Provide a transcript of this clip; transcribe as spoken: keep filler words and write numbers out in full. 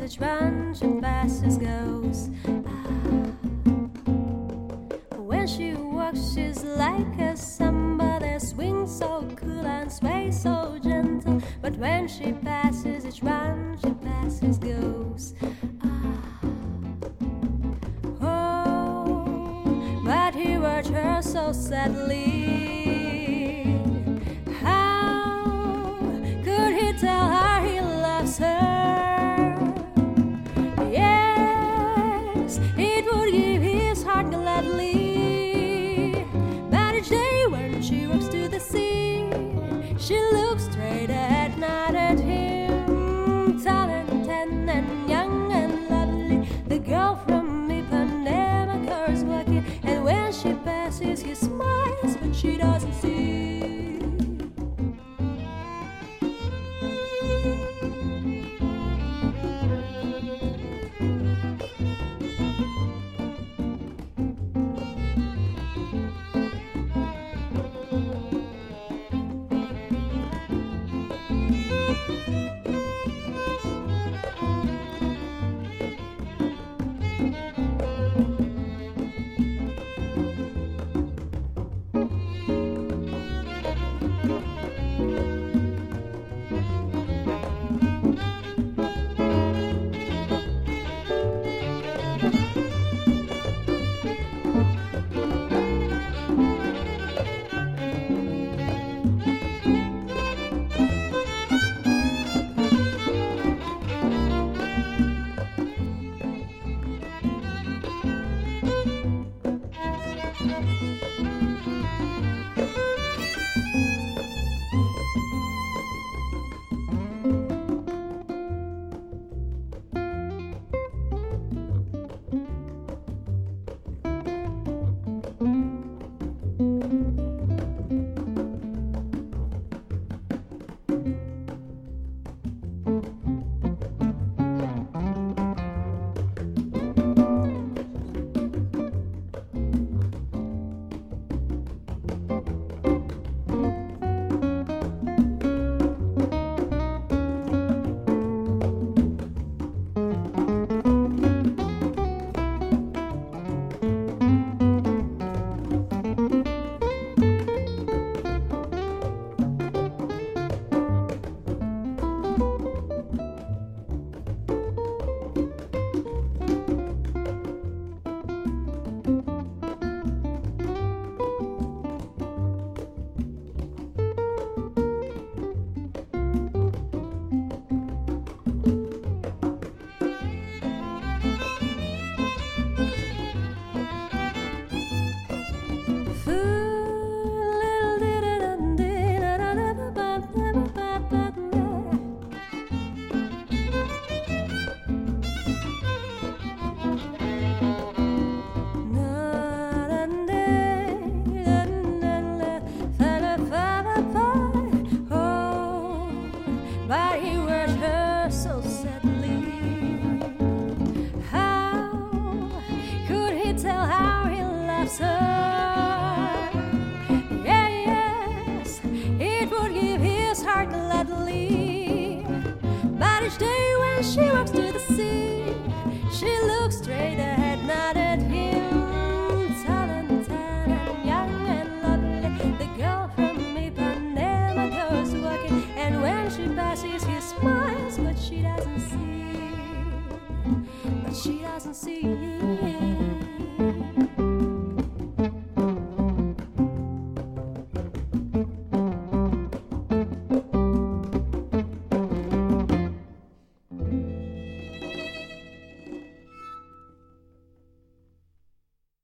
each one she passes goes. Ah. When she walks, she's like a samba that swings so cool and sways so gentle. But when she passes, each one she passes goes. Ah. Oh, but he watched her so sadly. Tell her he loves her. Yes, it would give his heart gladly. But each day when she walks to the sea, she looks straight ahead, not at him. Tall and tan and young and lovely, the girl from Ipanema goes walking. And when she passes, he smiles, but she doesn't see. But he watched her so sadly. How could he tell how he loves her? Yeah, yes, it would give his heart gladly. But each day when she walks to the sea, she looks straight ahead, not at him. Tall and tan and young and lovely, the girl from Ipanema goes walking. And when she passes, he smiles, but she doesn't see. But she doesn't see.